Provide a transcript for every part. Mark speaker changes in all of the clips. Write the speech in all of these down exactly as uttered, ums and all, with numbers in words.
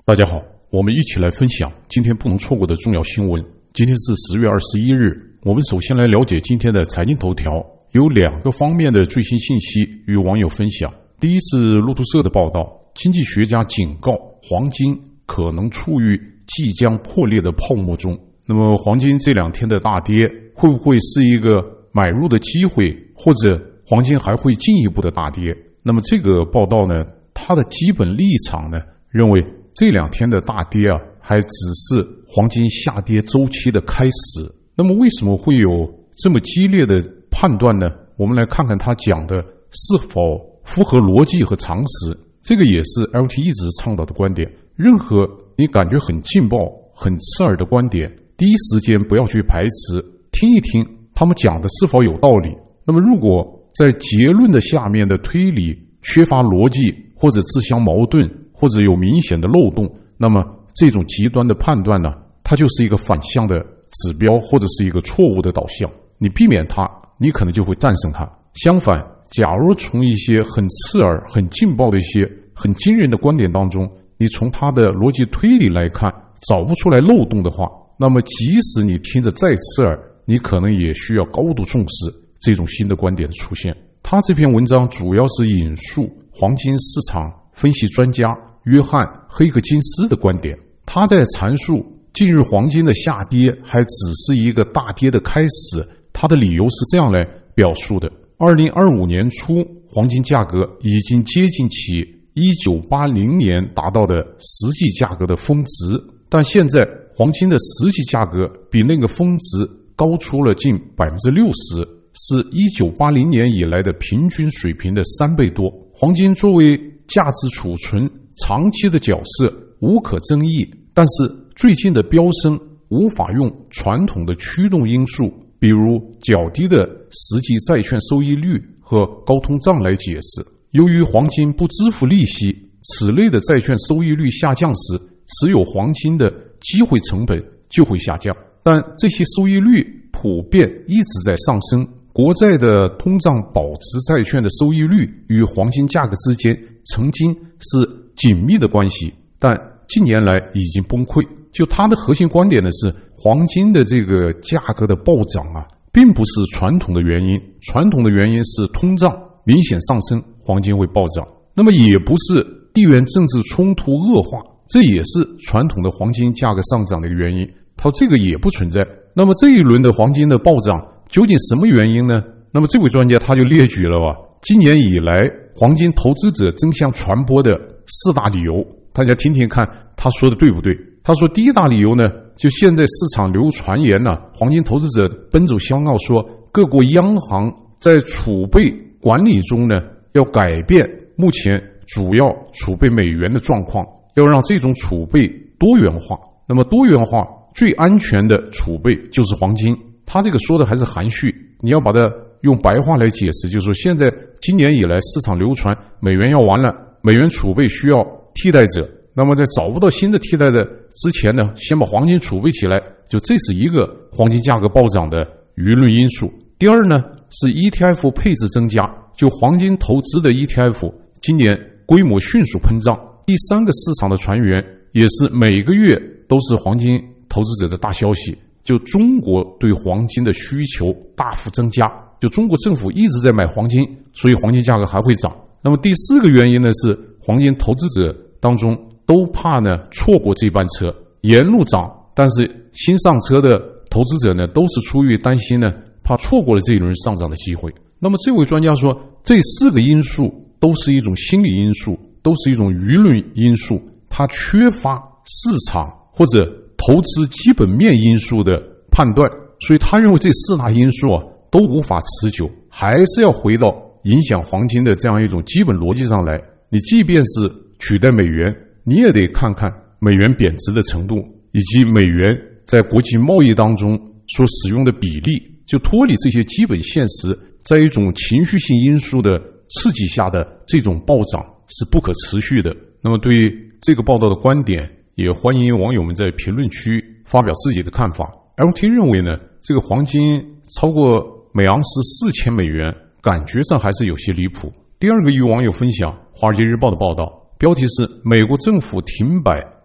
Speaker 1: 大家好，我们一起来分享今天不能错过的重要新闻。今天是十月二十一日，我们首先来了解今天的财经头条，有两个方面的最新信息与网友分享。第一是路透社的报道，经济学家警告黄金可能处于即将破裂的泡沫中。那么黄金这两天的大跌会不会是一个买入的机会，或者黄金还会进一步的大跌？那么这个报道呢，它的基本立场呢，认为这两天的大跌啊，还只是黄金下跌周期的开始。那么为什么会有这么激烈的判断呢？我们来看看他讲的是否符合逻辑和常识。这个也是 L T 一直倡导的观点。任何你感觉很劲爆、很刺耳的观点，第一时间不要去排斥，听一听他们讲的是否有道理。那么如果在结论的下面的推理缺乏逻辑，或者自相矛盾，或者有明显的漏洞，那么这种极端的判断呢，它就是一个反向的指标，或者是一个错误的导向。你避免它，你可能就会战胜它。相反，假如从一些很刺耳、很劲爆的一些很惊人的观点当中，你从它的逻辑推理来看，找不出来漏洞的话，那么即使你听着再刺耳，你可能也需要高度重视这种新的观点的出现。他这篇文章主要是引述黄金市场分析专家约翰·黑格金斯的观点。他在阐述近日黄金的下跌还只是一个大跌的开始，他的理由是这样来表述的：二零二五年初，黄金价格已经接近其一九八零年达到的实际价格的峰值，但现在黄金的实际价格比那个峰值高出了近 百分之六十， 是一九八零年以来的平均水平的三倍多。黄金作为价值储存长期的角色无可争议，但是最近的飙升无法用传统的驱动因素，比如较低的实际债券收益率和高通胀来解释。由于黄金不支付利息，此类的债券收益率下降时，持有黄金的机会成本就会下降，但这些收益率普遍一直在上升。国债的通胀保值债券的收益率与黄金价格之间曾经是紧密的关系，但近年来已经崩溃。就他的核心观点呢是，黄金的这个价格的暴涨啊，并不是传统的原因，传统的原因是通胀明显上升，黄金会暴涨。那么也不是地缘政治冲突恶化，这也是传统的黄金价格上涨的一个原因，它这个也不存在。那么这一轮的黄金的暴涨究竟什么原因呢？那么这位专家他就列举了吧，今年以来黄金投资者争相传播的四大理由，大家听听看他说的对不对。他说第一大理由呢，就现在市场流传言呢、啊，黄金投资者奔走相告说，各国央行在储备管理中呢，要改变目前主要储备美元的状况，要让这种储备多元化。那么多元化最安全的储备就是黄金。他这个说的还是含蓄，你要把它用白话来解释，就是说现在今年以来市场流传美元要完了，美元储备需要替代者，那么在找不到新的替代的之前呢，先把黄金储备起来，就这是一个黄金价格暴涨的舆论因素。第二呢，是 E T F 配置增加，就黄金投资的 E T F 今年规模迅速膨胀。第三个市场的传言也是每个月都是黄金投资者的大消息，就中国对黄金的需求大幅增加，就中国政府一直在买黄金，所以黄金价格还会涨。那么第四个原因呢，是黄金投资者当中都怕呢错过这班车，沿路涨，但是新上车的投资者呢都是出于担心呢，怕错过了这一轮上涨的机会。那么这位专家说，这四个因素都是一种心理因素，都是一种舆论因素，它缺乏市场或者投资基本面因素的判断，所以他认为这四大因素啊都无法持久，还是要回到影响黄金的这样一种基本逻辑上来。你即便是取代美元，你也得看看美元贬值的程度，以及美元在国际贸易当中所使用的比例，就脱离这些基本现实，在一种情绪性因素的刺激下的这种暴涨是不可持续的。那么对于这个报道的观点，也欢迎网友们在评论区发表自己的看法。L T 认为呢，这个黄金超过每盎司四千美元，感觉上还是有些离谱。第二个与网友分享《华尔街日报》的报道，标题是美国政府停摆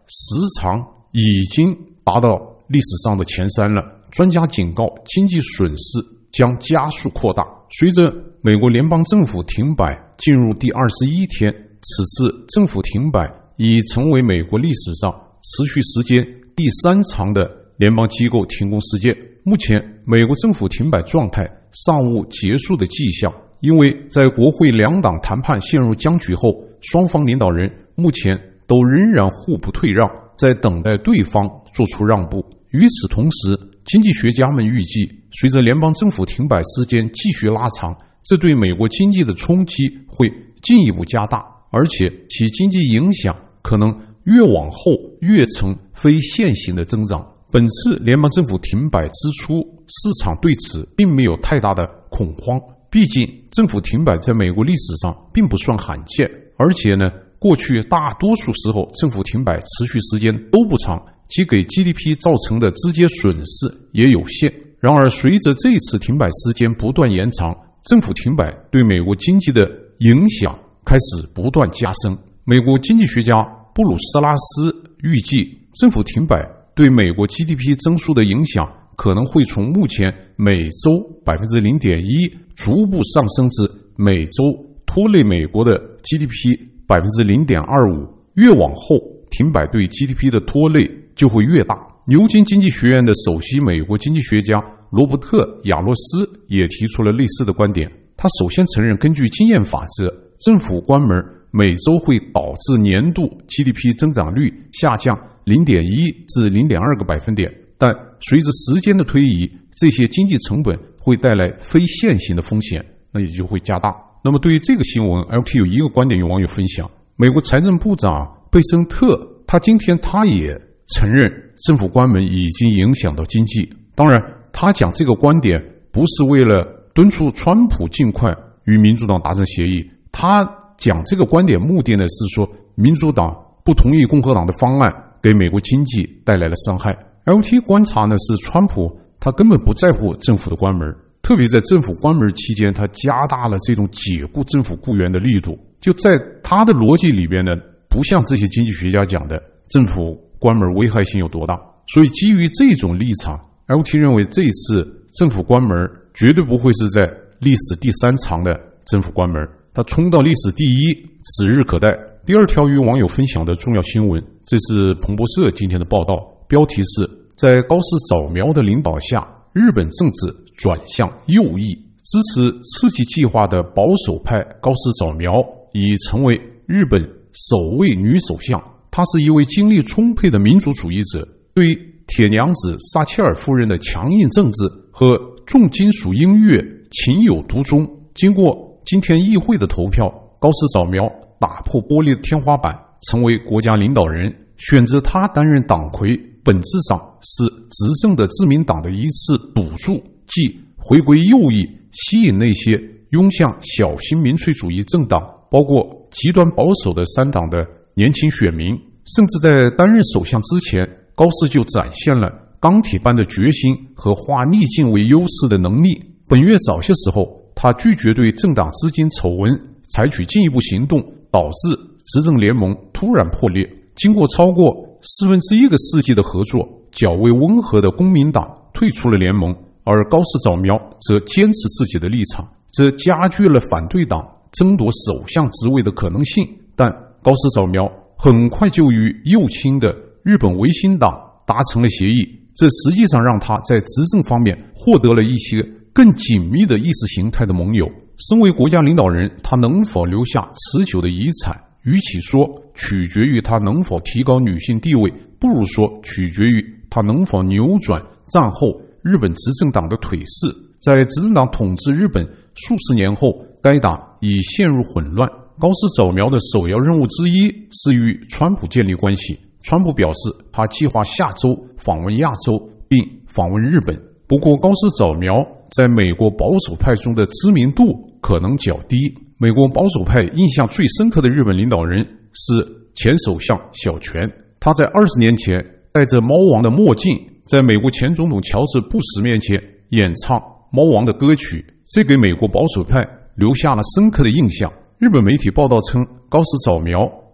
Speaker 1: 时长已经达到历史上的前三了。专家警告，经济损失将加速扩大。随着美国联邦政府停摆进入第二十一天，此次政府停摆已成为美国历史上持续时间第三长的联邦机构停工事件。目前美国政府停摆状态尚无结束的迹象，因为在国会两党谈判陷入僵局后，双方领导人目前都仍然互不退让，在等待对方做出让步。与此同时，经济学家们预计，随着联邦政府停摆时间继续拉长，这对美国经济的冲击会进一步加大，而且其经济影响可能越往后越呈非线性的增长。本次联邦政府停摆之初，市场对此并没有太大的恐慌，毕竟政府停摆在美国历史上并不算罕见，而且呢，过去大多数时候政府停摆持续时间都不长，其给 G D P 造成的直接损失也有限。然而随着这次停摆时间不断延长，政府停摆对美国经济的影响开始不断加深。美国经济学家布鲁斯拉斯预计，政府停摆对美国 G D P 增速的影响可能会从目前每周 百分之零点一 逐步上升至每周拖累美国的 G D P 百分之零点二五。 越往后，停摆对 G D P 的拖累就会越大。牛津经济学院的首席美国经济学家罗伯特·亚洛斯也提出了类似的观点。他首先承认，根据经验法则，政府关门每周会导致年度 G D P 增长率下降 零点一 至 零点二 个百分点，但随着时间的推移，这些经济成本会带来非线性的风险，那也就会加大。那么对于这个新闻 L T 有一个观点有网友分享，美国财政部长贝森特他今天他也承认政府关门已经影响到经济。当然他讲这个观点不是为了敦促川普尽快与民主党达成协议，他讲这个观点目的呢是说，民主党不同意共和党的方案给美国经济带来了伤害。 L T 观察呢是川普他根本不在乎政府的关门，特别在政府关门期间，他加大了这种解雇政府雇员的力度。就在他的逻辑里边呢，不像这些经济学家讲的政府关门危害性有多大。所以基于这种立场， L T 认为这一次政府关门绝对不会是在历史第三长的政府关门，它冲到历史第一指日可待。第二条与网友分享的重要新闻，这是彭博社今天的报道，标题是在高市早苗的领导下，日本政治转向右翼。支持刺激计划的保守派高市早苗已成为日本首位女首相，她是一位精力充沛的民主主义者，对铁娘子撒切尔夫人的强硬政治和重金属音乐情有独钟。经过今天议会的投票，高市早苗打破玻璃的天花板，成为国家领导人。选择他担任党魁，本质上是执政的自民党的一次赌注，即回归右翼，吸引那些拥向小型民粹主义政党，包括极端保守的三党的年轻选民。甚至在担任首相之前，高市就展现了钢铁般的决心和化逆境为优势的能力。本月早些时候，他拒绝对政党资金丑闻采取进一步行动，导致执政联盟突然破裂。经过超过四分之一个世纪的合作，较为温和的公民党退出了联盟，而高市早苗则坚持自己的立场，这加剧了反对党争夺首相职位的可能性。但高市早苗很快就与右倾的日本维新党达成了协议，这实际上让他在执政方面获得了一些更紧密的意识形态的盟友。身为国家领导人，他能否留下持久的遗产，与其说取决于他能否提高女性地位，不如说取决于他能否扭转战后日本执政党的颓势。在执政党统治日本数十年后，该党已陷入混乱。高市早苗的首要任务之一是与川普建立关系。川普表示，他计划下周访问亚洲并访问日本。不过高市早苗在美国保守派中的知名度可能较低。美国保守派印象最深刻的日本领导人是前首相小泉，他在二十年前戴着猫王的墨镜，在美国前总统乔治布什面前演唱猫王的歌曲，这给美国保守派留下了深刻的印象。日本媒体报道称，高市早苗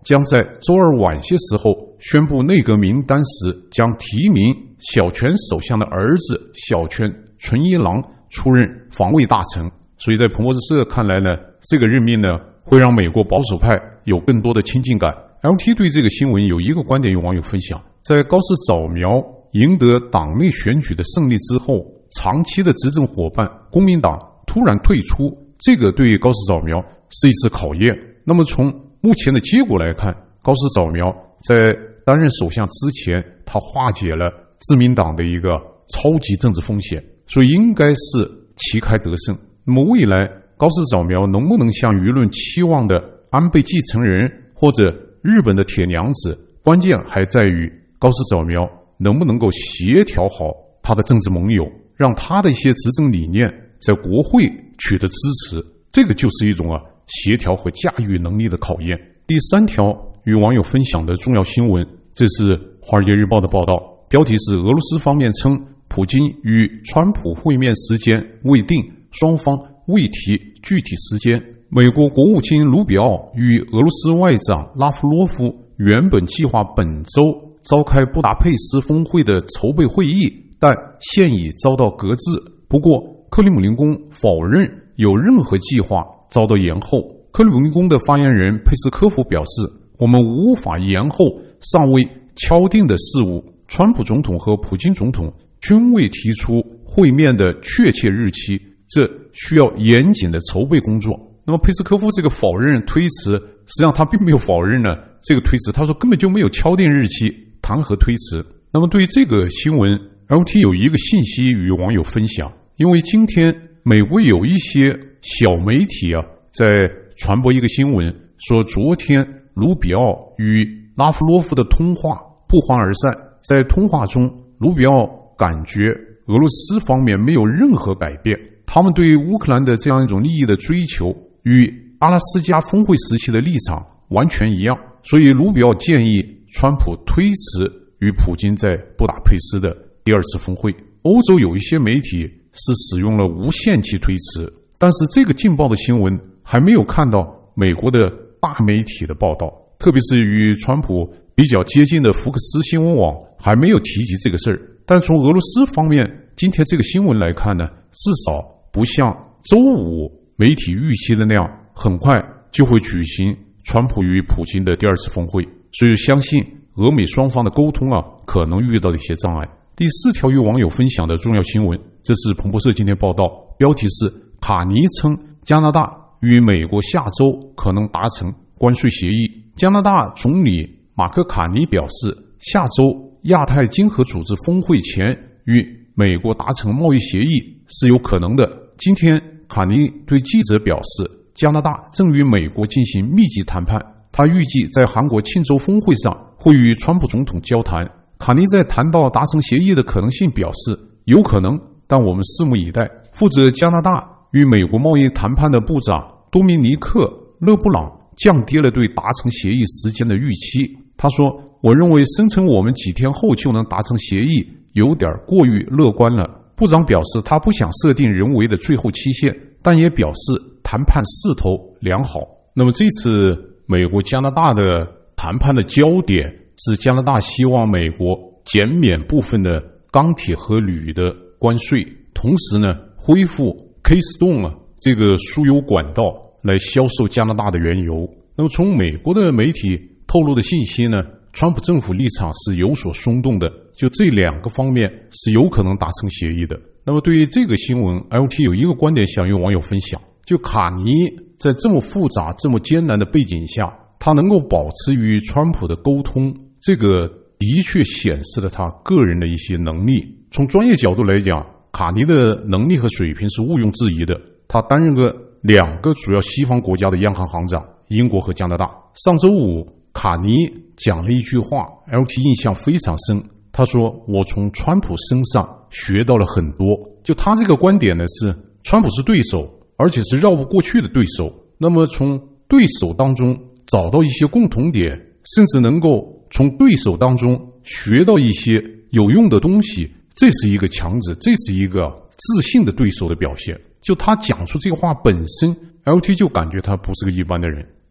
Speaker 1: 将在周二晚些时候宣布内阁名单时，将提名小泉首相的儿子小泉纯一郎出任防卫大臣。所以在彭博社看来呢，这个任命呢会让美国保守派有更多的亲近感。L T 对这个新闻有一个观点，有网友分享，在高市早苗赢得党内选举的胜利之后，长期的执政伙伴公民党突然退出，这个对高市早苗是一次考验。那么从目前的结果来看，高市早苗在担任首相之前，他化解了自民党的一个超级政治风险，所以应该是旗开得胜。那么未来高市早苗能不能像舆论期望的安倍继承人或者日本的铁娘子，关键还在于高市早苗能不能够协调好他的政治盟友，让他的一些执政理念在国会取得支持，这个就是一种啊协调和驾驭能力的考验。第三条与网友分享的重要新闻，这是《华尔街日报》的报道，标题是俄罗斯方面称普京与川普会面时间未定，双方未提具体时间。美国国务卿卢比奥与俄罗斯外长拉夫罗夫原本计划本周召开布达佩斯峰会的筹备会议，但现已遭到搁置。不过克里姆林宫否认有任何计划遭到延后。克里姆林宫的发言人佩斯科夫表示，我们无法延后尚未敲定的事务，川普总统和普京总统均未提出会面的确切日期，这需要严谨的筹备工作。那么佩斯科夫这个否认推辞，实际上他并没有否认呢这个推辞，他说根本就没有敲定日期，谈何推辞。那么对于这个新闻 L T 有一个信息与网友分享，因为今天美国有一些小媒体啊在传播一个新闻，说昨天卢比奥与拉夫罗夫的通话不欢而散，在通话中卢比奥感觉俄罗斯方面没有任何改变，他们对于乌克兰的这样一种利益的追求与阿拉斯加峰会时期的立场完全一样，所以卢比奥建议川普推迟与普京在布达佩斯的第二次峰会。欧洲有一些媒体是使用了无限期推迟，但是这个劲爆的新闻还没有看到美国的大媒体的报道，特别是与川普比较接近的福克斯新闻网还没有提及这个事儿。但从俄罗斯方面今天这个新闻来看呢，至少不像周五媒体预期的那样很快就会举行川普与普京的第二次峰会，所以相信俄美双方的沟通啊可能遇到的一些障碍。第四条与网友分享的重要新闻，这是彭博社今天报道，标题是卡尼称加拿大与美国下周可能达成关税协议。加拿大总理马克卡尼表示，下周亚太经合组织峰会前与美国达成贸易协议是有可能的。今天卡尼对记者表示，加拿大正与美国进行密集谈判，他预计在韩国庆州峰会上会与川普总统交谈。卡尼在谈到达成协议的可能性表示，有可能，但我们拭目以待。负责加拿大与美国贸易谈判的部长多米尼克·勒布朗降低了对达成协议时间的预期。他说，我认为声称我们几天后就能达成协议有点过于乐观了。部长表示，他不想设定人为的最后期限，但也表示谈判势头良好。那么这次美国加拿大的谈判的焦点是加拿大希望美国减免部分的钢铁和铝的关税，同时呢恢复 Keystone 啊这个输油管道来销售加拿大的原油。那么从美国的媒体透露的信息呢，川普政府立场是有所松动的，就这两个方面是有可能达成协议的。那么对于这个新闻 L T 有一个观点想与网友分享，就卡尼在这么复杂这么艰难的背景下，他能够保持与川普的沟通，这个的确显示了他个人的一些能力。从专业角度来讲，卡尼的能力和水平是毋庸置疑的，他担任过两个主要西方国家的央行行长，英国和加拿大。上周五卡尼讲了一句话 L T 印象非常深，他说，我从川普身上学到了很多。就他这个观点呢，是川普是对手，而且是绕不过去的对手，那么从对手当中找到一些共同点，甚至能够从对手当中学到一些有用的东西，这是一个强者，这是一个自信的对手的表现。就他讲出这个话本身 L T 就感觉他不是个一般的人。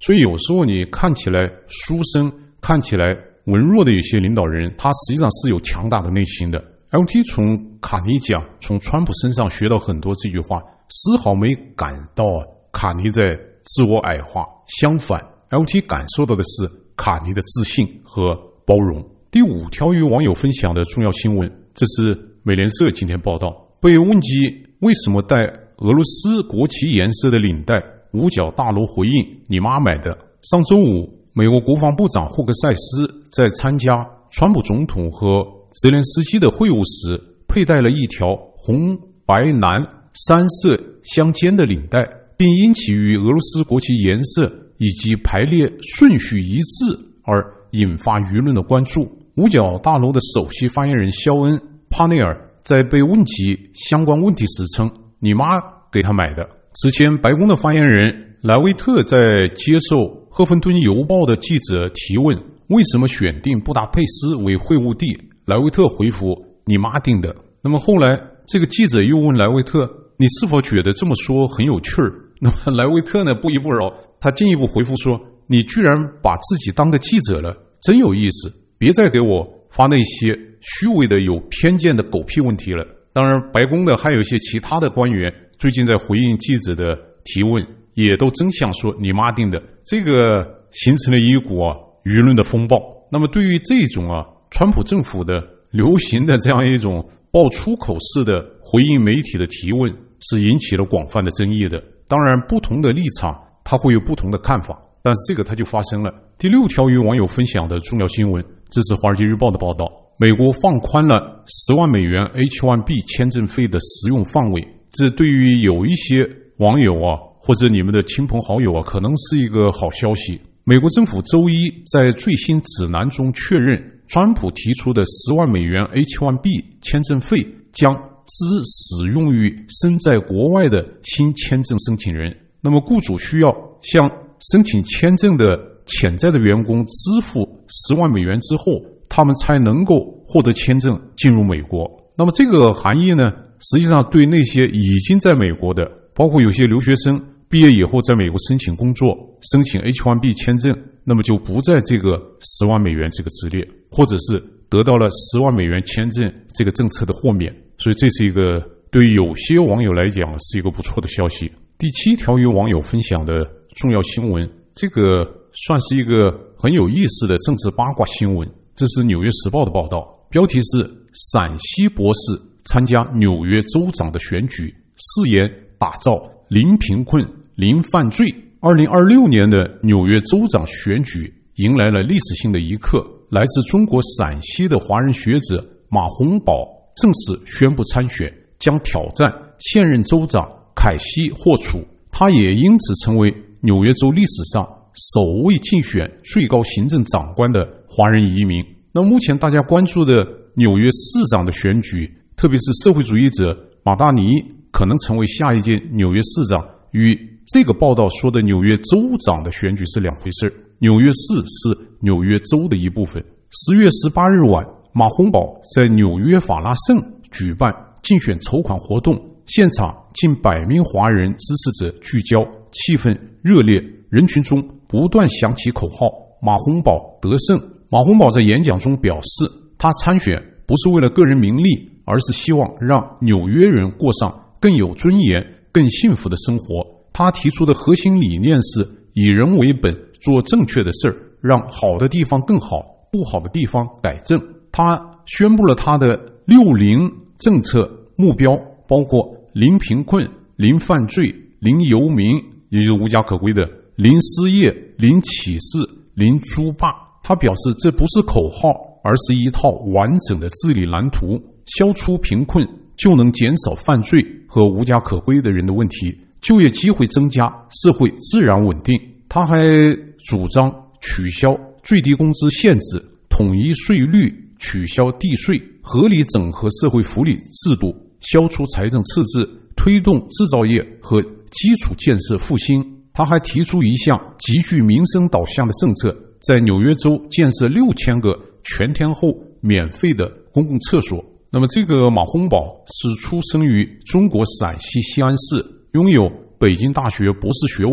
Speaker 1: 所以有时候你看起来书生、看起来文弱的有些领导人，他实际上是有强大的内心的。L T 从卡尼讲，从川普身上学到很多这句话，丝毫没感到卡尼在自我矮化，相反 L T 感受到的是卡尼的自信和包容。第五条与网友分享的重要新闻，这是美联社今天报道，被问及为什么戴俄罗斯国旗颜色的领带，五角大楼回应你妈买的。上周五，美国国防部长霍克塞斯在参加川普总统和泽连斯基的会晤时，佩戴了一条红白蓝三色相间的领带，并因其与俄罗斯国旗颜色以及排列顺序一致而引发舆论的关注。五角大楼的首席发言人肖恩·帕内尔在被问及相关问题时称，你妈给他买的。此前，白宫的发言人莱维特在接受《赫芬顿邮报》的记者提问为什么选定布达佩斯为会晤地，莱维特回复，你妈定的。那么后来这个记者又问莱维特，你是否觉得这么说很有趣儿？那么莱维特呢不依不饶，他进一步回复说，你居然把自己当个记者了，真有意思，别再给我发那些虚伪的有偏见的狗屁问题了。当然白宫的还有一些其他的官员最近在回应记者的提问，也都争相说你妈定的，这个形成了一股啊舆论的风暴。那么对于这种啊川普政府的流行的这样一种爆粗口式的回应媒体的提问，是引起了广泛的争议的。当然不同的立场它会有不同的看法，但是这个它就发生了。第六条与网友分享的重要新闻，这是华尔街日报的报道，美国放宽了十万美元 H 一 B 签证费的使用范围，这对于有一些网友啊或者你们的亲朋好友啊可能是一个好消息。美国政府周一在最新指南中确认，川普提出的十万美元 H 一 B 签证费将只使用于身在国外的新签证申请人。那么雇主需要向申请签证的潜在的员工支付十万美元之后，他们才能够获得签证进入美国。那么这个含义呢，实际上对那些已经在美国的，包括有些留学生毕业以后在美国申请工作，申请 H 一 B 签证，那么就不在这个十万美元这个之列，或者是得到了十万美元签证这个政策的豁免。所以这是一个对于有些网友来讲是一个不错的消息。第七条与网友分享的重要新闻，这个算是一个很有意思的政治八卦新闻，这是纽约时报的报道，标题是陕西博士参加纽约州长的选举，誓言打造零贫困零犯罪。二零二六年的纽约州长选举迎来了历史性的一刻，来自中国陕西的华人学者马洪宝正式宣布参选，将挑战现任州长凯西霍楚，他也因此成为纽约州历史上首位竞选最高行政长官的华人移民。那目前大家关注的纽约市长的选举，特别是社会主义者马大尼可能成为下一届纽约市长，与这个报道说的纽约州长的选举是两回事。纽约市是纽约州的一部分。十月十八日晚，马洪宝在纽约法拉盛举办竞选筹款活动，现场近百名华人支持者聚焦，气氛热烈，人群中不断响起口号，马洪宝得胜。马洪宝在演讲中表示，他参选不是为了个人名利，而是希望让纽约人过上更有尊严更幸福的生活。他提出的核心理念是以人为本，做正确的事儿，让好的地方更好，不好的地方改正。他宣布了他的六零政策目标，包括零贫困、零犯罪、零游民，也就是无家可归的，零失业、零歧视、零租霸。他表示这不是口号，而是一套完整的治理蓝图，消除贫困就能减少犯罪和无家可归的人的问题，就业机会增加，社会自然稳定。他还主张取消最低工资限制，统一税率，取消地税，合理整合社会福利制度，消除财政赤字，推动制造业和基础建设复兴。他还提出一项极具民生导向的政策，在纽约州建设六千个全天候免费的公共厕所。那么这个马洪宝是出生于中国陕西西安市，拥有北京大学博士学位，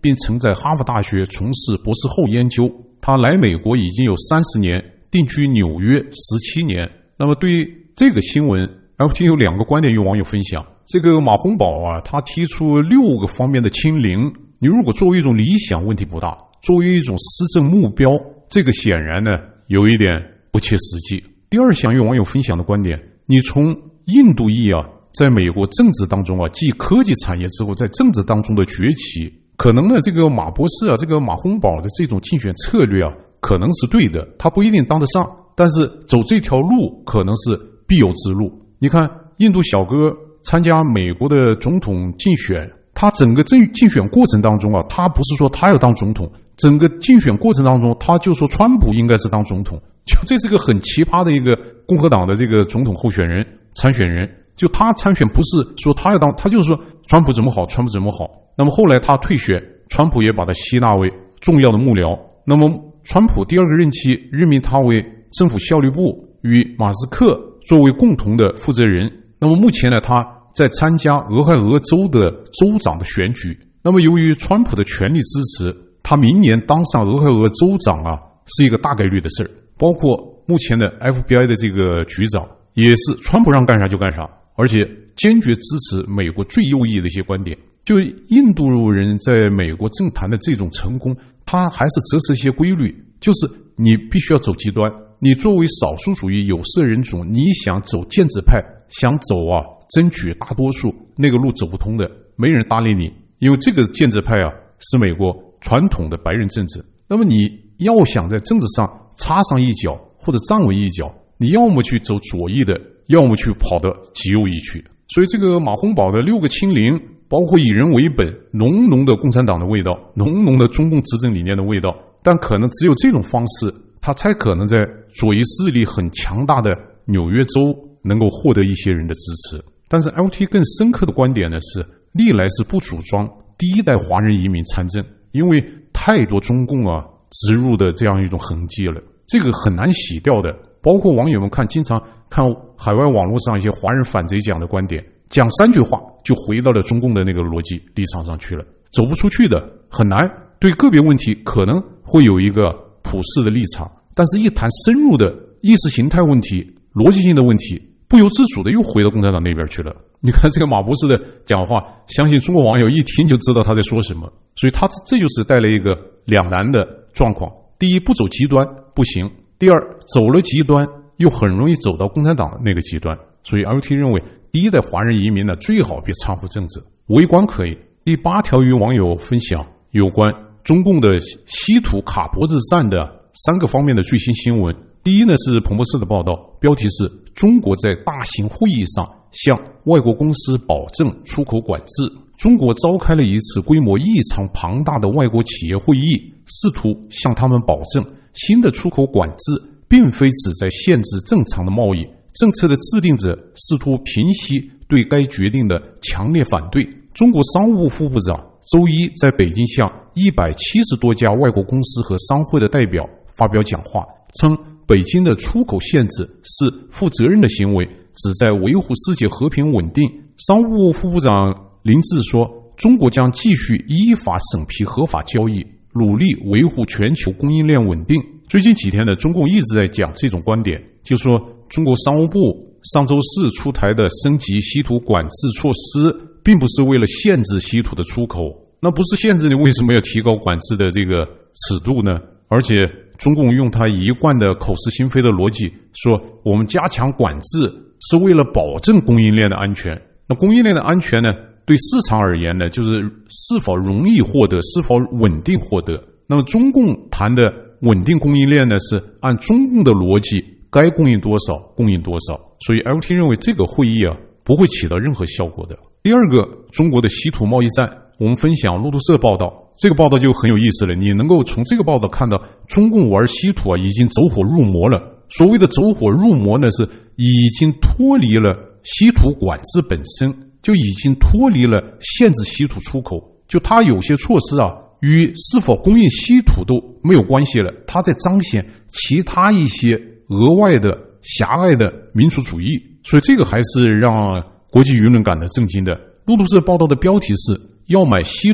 Speaker 1: 并曾在哈佛大学从事博士后研究。他来美国已经有三十年，定居纽约十七年。那么对于这个新闻 L T 有两个观点与网友分享。这个马洪宝啊，他提出六个方面的清零，你如果作为一种理想问题不大，作为一种施政目标，这个显然呢有一点不切实际。第二项与网友分享的观点，你从印度裔啊在美国政治当中啊，继科技产业之后在政治当中的崛起，可能呢这个马博士啊，这个马洪宝的这种竞选策略啊可能是对的，他不一定当得上，但是走这条路可能是必由之路。你看印度小哥参加美国的总统竞选，他整个竞竞选过程当中啊，他不是说他要当总统，整个竞选过程当中他就说川普应该是当总统，就这是个很奇葩的一个共和党的这个总统候选人参选人，就他参选不是说他要当，他就是说川普怎么好川普怎么好。那么后来他退选，川普也把他吸纳为重要的幕僚，那么川普第二个任期任命他为政府效率部，与马斯克作为共同的负责人。那么目前呢，他在参加俄亥俄州的州长的选举。那么由于川普的全力支持，他明年当上俄亥俄州长啊，是一个大概率的事儿。包括目前的 F B I 的这个局长，也是川普让干啥就干啥，而且坚决支持美国最右翼的一些观点。就印度人在美国政坛的这种成功，他还是折射一些规律，就是你必须要走极端。你作为少数主义有色人种，你想走建制派，想走啊争取大多数，那个路走不通的，没人搭理你，因为这个建制派啊是美国传统的白人政治。那么你要想在政治上插上一脚或者站稳一脚，你要么去走左翼的，要么去跑到极右翼去。所以这个马洪宝的六个清零，包括以人为本，浓浓的共产党的味道，浓浓的中共执政理念的味道，但可能只有这种方式，他才可能在左翼势力很强大的纽约州能够获得一些人的支持。但是 L T 更深刻的观点呢是，历来是不主张第一代华人移民参政，因为太多中共啊植入的这样一种痕迹了，这个很难洗掉的。包括网友们看，经常看海外网络上一些华人反贼讲的观点，讲三句话就回到了中共的那个逻辑立场上去了，走不出去的，很难。对个别问题可能会有一个普世的立场，但是一谈深入的意识形态问题、逻辑性的问题，不由自主的又回到共产党那边去了。你看这个马博士的讲话，相信中国网友一听就知道他在说什么，所以他这就是带来一个两难的状况。第一，不走极端不行；第二，走了极端又很容易走到共产党的那个极端。所以 L T 认为，第一代华人移民呢，最好别掺和政治，围观可以。第八条与网友分享有关中共的稀土卡脖子战的三个方面的最新新闻。第一呢是彭博社的报道，标题是中国在大型会议上向外国公司保证出口管制。中国召开了一次规模异常庞大的外国企业会议，试图向他们保证新的出口管制并非旨在限制正常的贸易，政策的制定者试图平息对该决定的强烈反对。中国商务部副部长周一在北京向一百七十多家外国公司和商会的代表发表讲话，称北京的出口限制是负责任的行为，旨在维护世界和平稳定。商务部副部长林志说，中国将继续依法审批合法交易，努力维护全球供应链稳定。最近几天呢，中共一直在讲这种观点，就说中国商务部上周四出台的升级稀土管制措施，并不是为了限制稀土的出口，那不是限制，你为什么要提高管制的这个尺度呢？而且中共用他一贯的口是心非的逻辑说，我们加强管制是为了保证供应链的安全。那供应链的安全呢，对市场而言呢，就是是否容易获得，是否稳定获得。那么中共谈的稳定供应链呢，是按中共的逻辑该供应多少供应多少。所以 L T 认为这个会议啊不会起到任何效果的。第二个，中国的稀土贸易战，我们分享路透社报道，这个报道就很有意思了。你能够从这个报道看到，中共玩稀土啊已经走火入魔了。所谓的走火入魔呢，是已经脱离了稀土管制本身，就已经脱离了限制稀土出口，就它有些措施啊与是否供应稀土都没有关系了，它在彰显其他一些额外的狭隘的民族主义。所以这个还是让国际舆论感到震惊的。路透社报道的标题是，要买稀土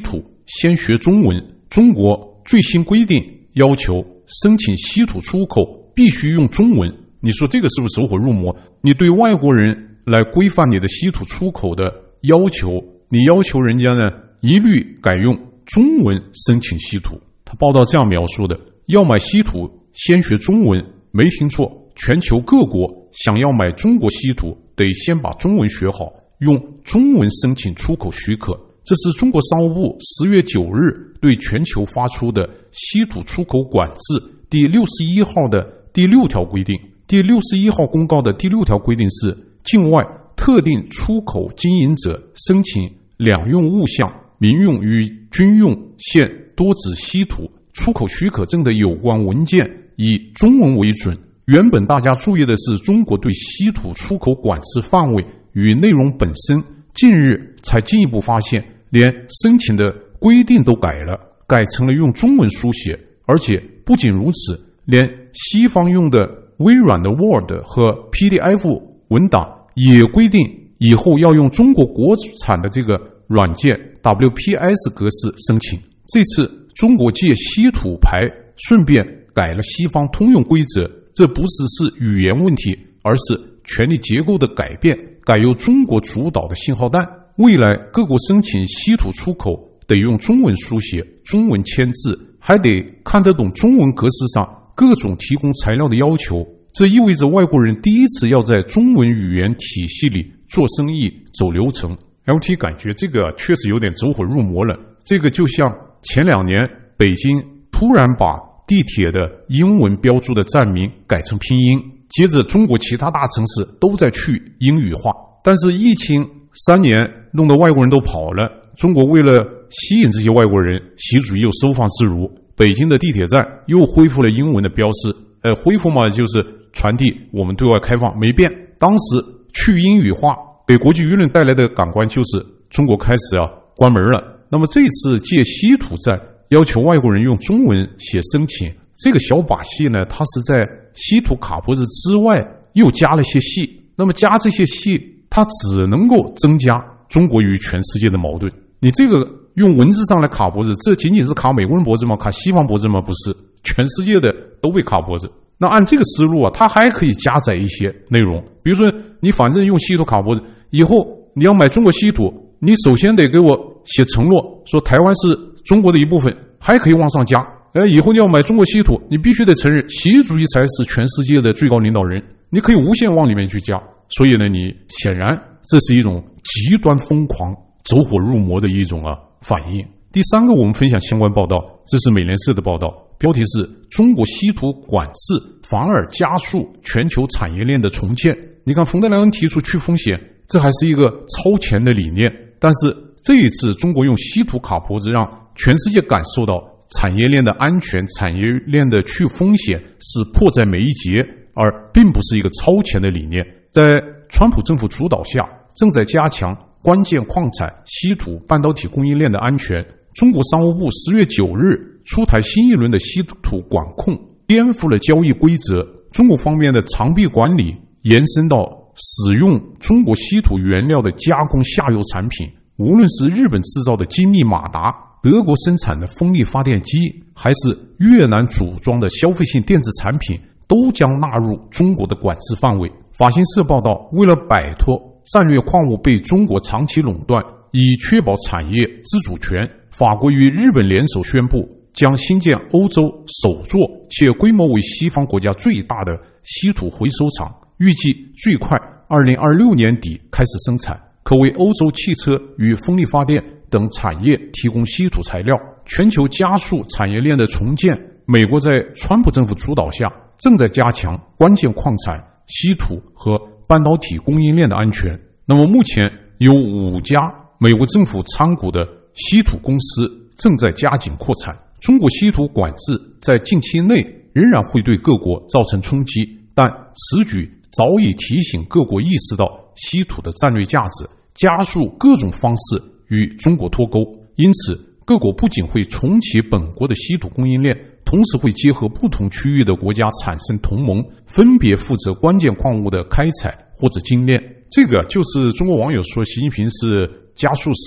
Speaker 1: 先学中文。中国最新规定要求申请稀土出口必须用中文，你说这个是不是走火入魔？你对外国人来规范你的稀土出口的要求，你要求人家呢一律改用中文申请稀土。他报道这样描述的：要买稀土先学中文，没听错，全球各国想要买中国稀土得先把中文学好，用中文申请出口许可。这是中国商务部十月九日对全球发出的稀土出口管制第六十一号的第六条规定。第六十一号公告的第六条规定是，境外特定出口经营者申请两用物项、民用与军用线多酯稀土出口许可证的有关文件以中文为准。原本大家注意的是中国对稀土出口管制范围与内容本身，近日才进一步发现，连申请的规定都改了，改成了用中文书写。而且不仅如此，连西方用的微软的 Word 和 P D F 文档也规定以后要用中国国产的这个软件 W P S 格式申请。这次中国借稀土牌顺便改了西方通用规则，这不只是语言问题，而是权力结构的改变，改由中国主导的信号弹。未来各国申请稀土出口得用中文书写、中文签字，还得看得懂中文格式上各种提供材料的要求。这意味着外国人第一次要在中文语言体系里做生意、走流程。L T 感觉这个确实有点走火入魔了。这个就像前两年北京突然把地铁的英文标注的站名改成拼音，接着中国其他大城市都在去英语化。但是疫情三年弄得外国人都跑了，中国为了吸引这些外国人，习主席又收放自如，北京的地铁站又恢复了英文的标识。呃，恢复嘛，就是传递我们对外开放，没变。当时去英语化给国际舆论带来的感官就是中国开始啊关门了。那么这次借稀土站要求外国人用中文写申请，这个小把戏呢，它是在稀土卡脖子之外又加了些戏。那么加这些戏，它只能够增加中国与全世界的矛盾。你这个用文字上来卡脖子，这仅仅是卡美国人脖子吗？卡西方脖子吗？不是，全世界的都被卡脖子。那按这个思路啊，它还可以加载一些内容，比如说你反正用稀土卡脖子，以后你要买中国稀土，你首先得给我写承诺，说台湾是中国的一部分，还可以往上加。呃，以后你要买中国稀土，你必须得承认习主席才是全世界的最高领导人，你可以无限往里面去加。所以呢，你显然这是一种极端疯狂、走火入魔的一种啊反应。第三个，我们分享相关报道，这是美联社的报道，标题是中国稀土管制反而加速全球产业链的重建。你看冯德莱恩提出去风险，这还是一个超前的理念，但是这一次中国用稀土卡脖子，让全世界感受到产业链的安全、产业链的去风险是迫在眉睫，而并不是一个超前的理念。在川普政府主导下，正在加强关键矿产、稀土、半导体供应链的安全。中国商务部十月九日出台新一轮的稀土管控，颠覆了交易规则。中国方面的长臂管理延伸到使用中国稀土原料的加工下游产品，无论是日本制造的精密马达、德国生产的风力发电机，还是越南组装的消费性电子产品，都将纳入中国的管制范围。法新社报道，为了摆脱战略矿物被中国长期垄断，以确保产业自主权，法国与日本联手宣布将新建欧洲首座且规模为西方国家最大的稀土回收厂，预计最快二零二六年底开始生产，可为欧洲汽车与风力发电等产业提供稀土材料。全球加速产业链的重建，美国在川普政府主导下正在加强关键矿产、稀土和半导体供应链的安全。那么目前有五家美国政府参股的稀土公司正在加紧扩产。中国稀土管制在近期内仍然会对各国造成冲击，但此举早已提醒各国意识到稀土的战略价值，加速各种方式与中国脱钩。因此各国不仅会重启本国的稀土供应链，同时会结合不同区域的国家产生同盟，分别负责关键矿物的开采或者精炼。这个就是中国网友说习近平是加速师，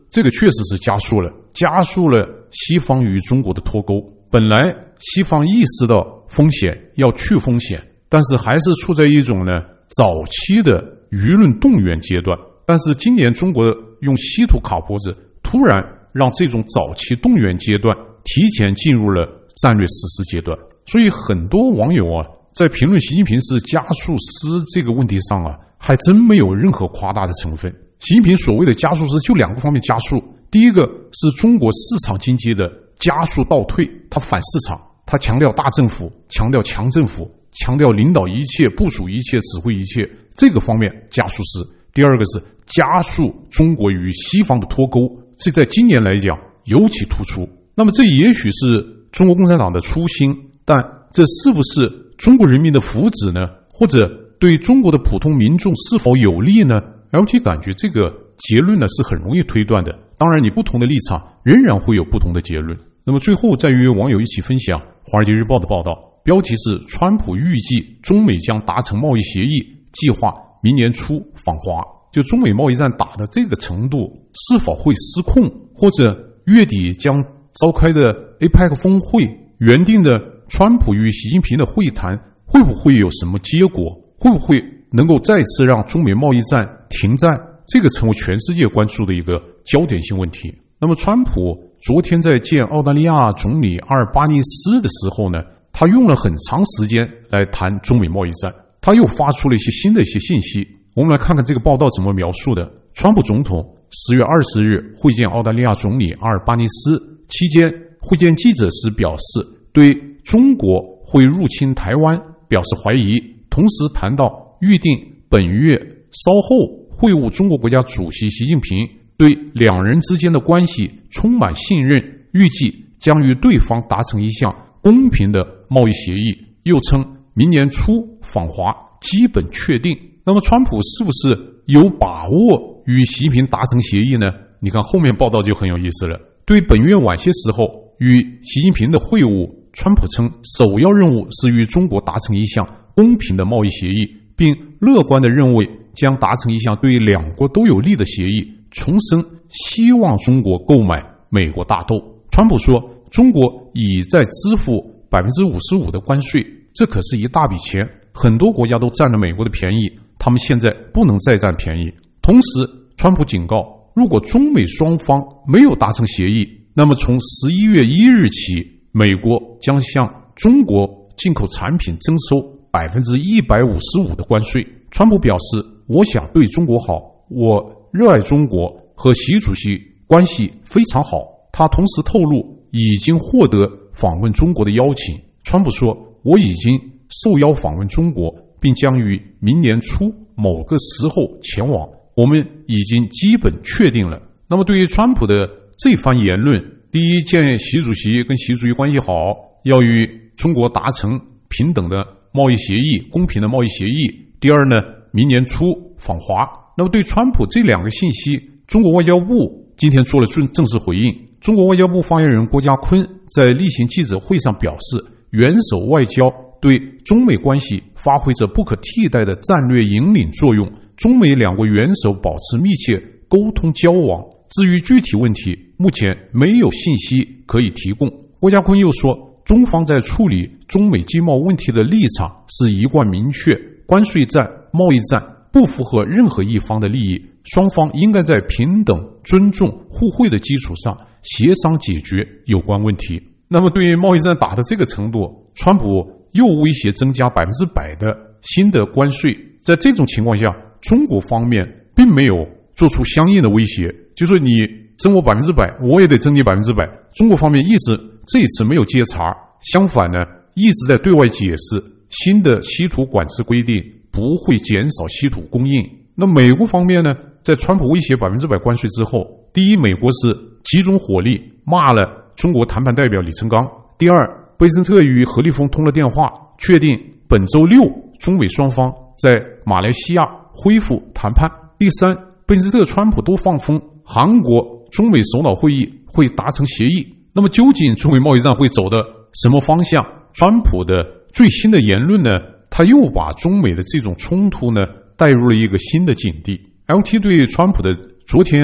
Speaker 1: 这个确实是加速了，加速了西方与中国的脱钩。本来西方意识到风险要去风险，但是还是处在一种呢早期的舆论动员阶段。但是今年中国用稀土卡脖子，突然让这种早期动员阶段提前进入了战略实施阶段。所以很多网友啊，在评论习近平是加速师这个问题上啊，还真没有任何夸大的成分。习近平所谓的加速师就两个方面加速，第一个是中国市场经济的加速倒退，他反市场，他强调大政府，强调强政府，强调领导一切，部署一切，指挥一切，这个方面加速师。第二个是加速中国与西方的脱钩，这在今年来讲尤其突出。那么这也许是中国共产党的初心，但这是不是中国人民的福祉呢？或者对中国的普通民众是否有利呢？ L T 感觉这个结论呢是很容易推断的，当然你不同的立场仍然会有不同的结论。那么最后再与网友一起分享《华尔街日报》的报道，标题是川普预计中美将达成贸易协议，计划明年初访华。就中美贸易战打的这个程度是否会失控，或者月底将召开的 A P E C 峰会原定的川普与习近平的会谈会不会有什么结果，会不会能够再次让中美贸易战停战，这个成为全世界关注的一个焦点性问题。那么川普昨天在见澳大利亚总理阿尔巴尼斯的时候呢，他用了很长时间来谈中美贸易战，他又发出了一些新的一些信息。我们来看看这个报道怎么描述的。川普总统十月二十日会见澳大利亚总理阿尔巴尼斯，期间会见记者时表示对中国会入侵台湾表示怀疑，同时谈到预定本月稍后会晤中国国家主席习近平，对两人之间的关系充满信任，预计将与对方达成一项公平的贸易协议，又称明年初访华基本确定。那么川普是不是有把握与习近平达成协议呢？你看后面报道就很有意思了。对本月晚些时候与习近平的会晤，川普称首要任务是与中国达成一项公平的贸易协议，并乐观地认为将达成一项对两国都有利的协议，重申希望中国购买美国大豆。川普说，中国已在支付 百分之五十五 的关税，这可是一大笔钱，很多国家都占了美国的便宜，他们现在不能再占便宜。同时川普警告，如果中美双方没有达成协议，那么从十一月一日起，美国将向中国进口产品征收 百分之一百五十五 的关税。川普表示，我想对中国好，我热爱中国，和习主席关系非常好。他同时透露已经获得访问中国的邀请。川普说，我已经受邀访问中国，并将于明年初某个时候前往，我们已经基本确定了。那么对于川普的这番言论，第一，见习主席跟习主席关系好，要与中国达成平等的贸易协议，公平的贸易协议。第二呢，明年初访华。那么对川普这两个信息，中国外交部今天做了正式回应。中国外交部发言人郭家坤在例行记者会上表示，元首外交对中美关系发挥着不可替代的战略引领作用，中美两国元首保持密切沟通交往。至于具体问题，目前没有信息可以提供。郭家坤又说，中方在处理中美经贸问题的立场是一贯明确，关税战、贸易战不符合任何一方的利益，双方应该在平等、尊重、互惠的基础上协商解决有关问题。那么对于贸易战打到这个程度，川普又威胁增加 百分之百 的新的关税，在这种情况下，中国方面并没有做出相应的威胁，就说你增我 百分之百， 我也得增你 百分之百。 中国方面一直这一次没有接茬，相反呢，一直在对外解释新的稀土管制规定不会减少稀土供应。那美国方面呢，在川普威胁 百分之百 关税之后，第一，美国是集中火力骂了中国谈判代表李成钢；第二，贝森特与何立峰通了电话，确定本周六中美双方在马来西亚恢复谈判；第三，贝森特、川普都放风，韩国中美首脑会议会达成协议。那么究竟中美贸易战会走的什么方向？川普的最新的言论呢，他又把中美的这种冲突呢带入了一个新的境地。L T 对川普的昨天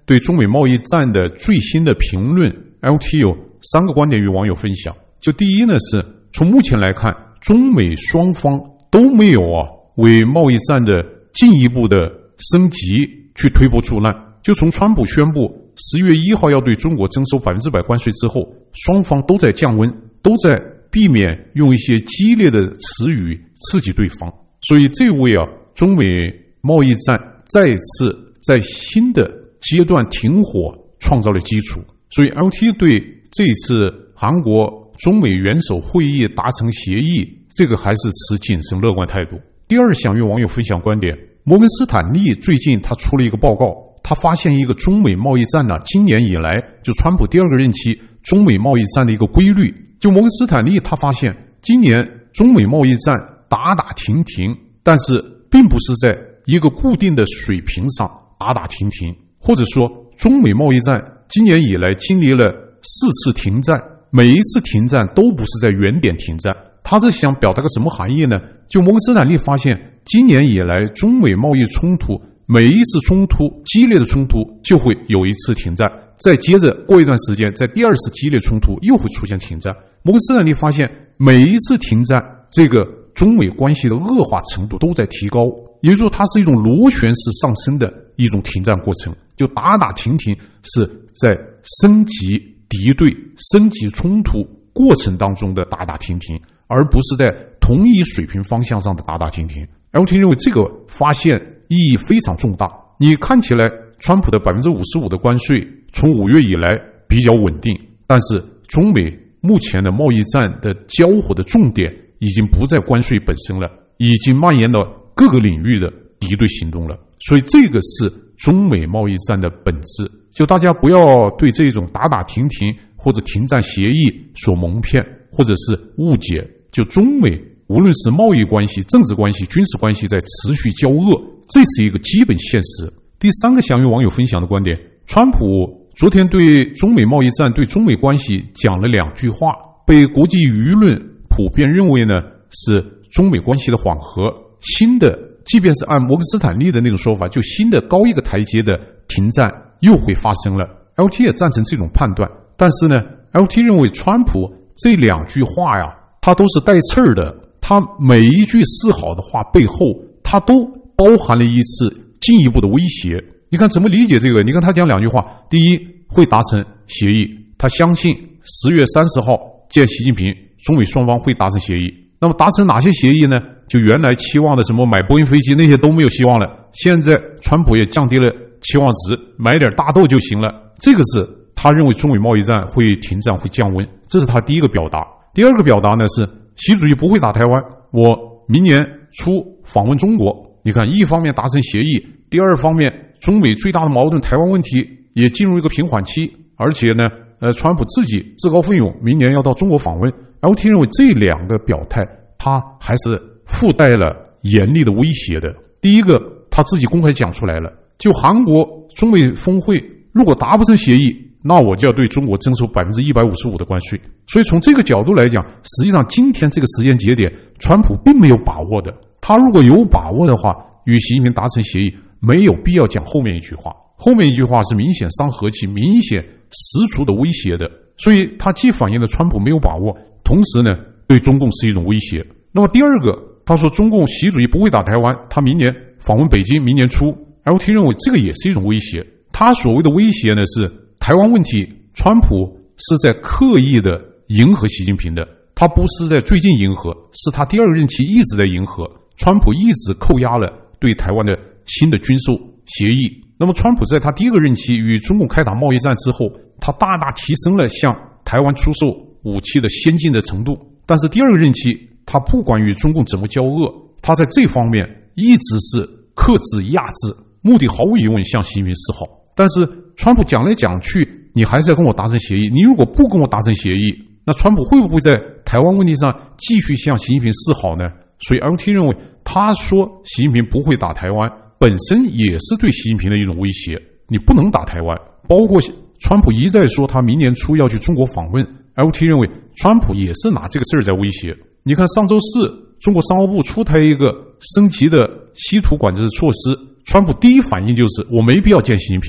Speaker 1: 对中美贸易战的最新的评论 L T 有三个观点与网友分享。就第一呢，是从目前来看，中美双方都没有啊为贸易战的进一步的升级去推波助澜。就从川普宣布十月一号要对中国征收百分之百关税之后，双方都在降温，都在避免用一些激烈的词语刺激对方，所以这为啊中美贸易战再次在新的阶段停火创造了基础。所以 L T 对这一次韩国中美元首会议达成协议，这个还是持谨慎乐观态度。第二，想与网友分享观点，摩根斯坦利最近他出了一个报告，他发现一个中美贸易战呢，今年以来就川普第二个任期中美贸易战的一个规律。就摩根斯坦利他发现，今年中美贸易战打打停停，但是并不是在一个固定的水平上打打停停，或者说中美贸易战今年以来经历了四次停战，每一次停战都不是在原点停战。他是想表达个什么含义呢？就摩根斯坦利发现，今年以来中美贸易冲突每一次冲突激烈的冲突就会有一次停战，再接着过一段时间，在第二次激烈冲突又会出现停战。摩根斯坦利发现，每一次停战，这个中美关系的恶化程度都在提高，也就是说它是一种螺旋式上升的一种停战过程，就打打停停是在升级敌对、升级冲突过程当中的打打停停，而不是在同一水平方向上的打打停停。L T 认为这个发现意义非常重大。你看起来川普的 百分之五十五 的关税从五月以来比较稳定，但是中美目前的贸易战的交火的重点已经不在关税本身了，已经蔓延到各个领域的敌对行动了。所以这个是中美贸易战的本质。就大家不要对这种打打停停或者停战协议所蒙骗，或者是误解。就中美无论是贸易关系、政治关系、军事关系在持续交恶，这是一个基本现实。第三个想与网友分享的观点，川普昨天对中美贸易战、对中美关系讲了两句话，被国际舆论普遍认为呢是中美关系的缓和，新的即便是按摩根斯坦利的那种说法，就新的高一个台阶的停战又会发生了。 L T 也赞成这种判断，但是呢 L T 认为川普这两句话呀，它都是带刺儿的，它每一句示好的话背后，它都包含了一次进一步的威胁。你看怎么理解这个？你看他讲两句话，第一，会达成协议，他相信十月三十号见习近平，中美双方会达成协议。那么达成哪些协议呢？就原来期望的什么买波音飞机那些都没有希望了，现在川普也降低了期望值，买点大豆就行了。这个是他认为中美贸易战会停战、会降温，这是他第一个表达。第二个表达呢是习主席不会打台湾，我明年初访问中国。你看，一方面达成协议，第二方面中美最大的矛盾台湾问题也进入一个平缓期，而且呢，呃，川普自己自告奋勇，明年要到中国访问。L T 认为这两个表态，他还是附带了严厉的威胁的。第一个，他自己公开讲出来了，就韩国中美峰会如果达不成协议，那我就要对中国征收 百分之一百五十五 的关税。所以从这个角度来讲，实际上今天这个时间节点，川普并没有把握的。他如果有把握的话，与习近平达成协议，没有必要讲后面一句话。后面一句话是明显伤和气、明显十足的威胁的。所以他既反映了川普没有把握，同时呢，对中共是一种威胁。那么第二个，他说中共习主席不会打台湾，他明年访问北京，明年初 L T 认为这个也是一种威胁。他所谓的威胁呢，是台湾问题，川普是在刻意的迎合习近平的，他不是在最近迎合，是他第二个任期一直在迎合。川普一直扣押了对台湾的新的军售协议。那么川普在他第一个任期与中共开打贸易战之后，他大大提升了向台湾出售武器的先进的程度。但是第二个任期，他不管与中共怎么交恶，他在这方面一直是克制压制，目的毫无疑问向习近平示好。但是川普讲来讲去，你还是要跟我达成协议，你如果不跟我达成协议，那川普会不会在台湾问题上继续向习近平示好呢？所以 L T 认为，他说习近平不会打台湾，本身也是对习近平的一种威胁。你不能打台湾，包括川普一再说他明年初要去中国访问， L T 认为川普也是拿这个事儿在威胁。你看上周四，中国商务部出台一个升级的稀土管制措施，川普第一反应就是我没必要见习近平了。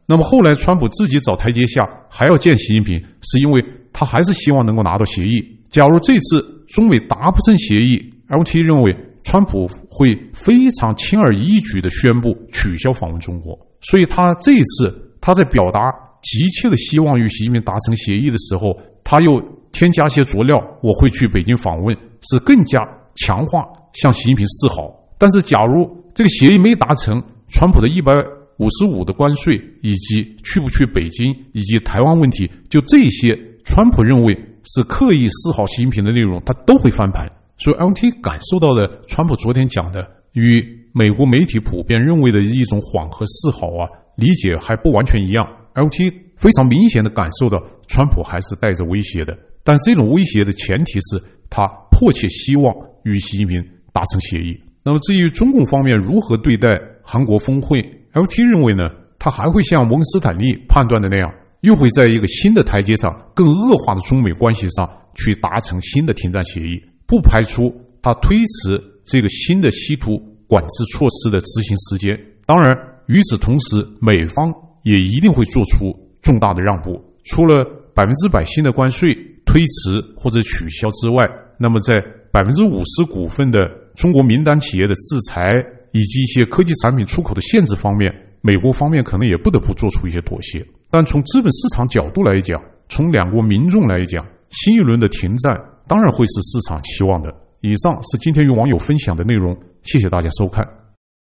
Speaker 1: 那么后来川普自己找台阶下还要见习近平，是因为他还是希望能够拿到协议。假如这次中美达不成协议， L T 认为川普会非常轻而易举地宣布取消访问中国，所以他这一次他在表达急切的希望与习近平达成协议的时候，他又添加些佐料，我会去北京访问，是更加强化向习近平示好。但是假如这个协议没达成，川普的一百五十五的关税以及去不去北京以及台湾问题，就这些川普认为是刻意示好习近平的内容，他都会翻盘。所以 L T 感受到了川普昨天讲的与美国媒体普遍认为的一种缓和示好啊，理解还不完全一样。 L T 非常明显的感受到川普还是带着威胁的，但这种威胁的前提是他迫切希望与习近平达成协议。那么至于中共方面如何对待韩国峰会， L T 认为呢，他还会像摩根斯坦利判断的那样，又会在一个新的台阶上，更恶化的中美关系上去达成新的停战协议，不排除他推迟这个新的稀土管制措施的执行时间。当然与此同时，美方也一定会做出重大的让步，除了百分之百新的关税推迟或者取消之外，那么在百分之五十股份的中国名单企业的制裁以及一些科技产品出口的限制方面，美国方面可能也不得不做出一些妥协。但从资本市场角度来讲，从两国民众来讲，新一轮的停战当然会是市场期望的。以上是今天与网友分享的内容，谢谢大家收看。